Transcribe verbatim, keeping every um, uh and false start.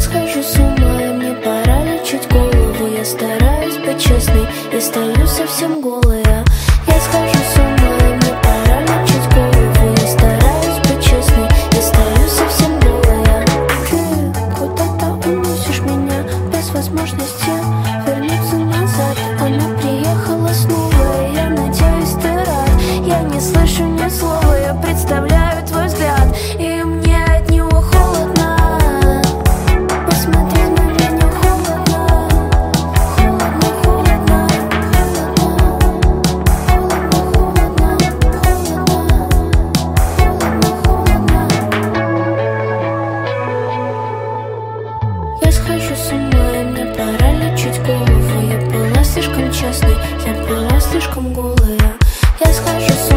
схожу с ума, и мне пора лечить голову. Я стараюсь быть честной и стою совсем голая. Я схожу с ума, и мне пора лечить голову. Я стараюсь быть честной и стою совсем голая. Ты куда-то уносишь меня без возможности вернуться назад. Она приехала снова, и я надеюсь, ты рад. Я не слышу ни слова, я представляю твой взгляд, и мне от него холодно. Посмотри на меня, холодно, холодно, холодно, холодно, холодно, холодно, холодно, холодно. Я схожу с ума, и мне пора лечить голову. Я была слишком честной, я была слишком голая. Я схожу с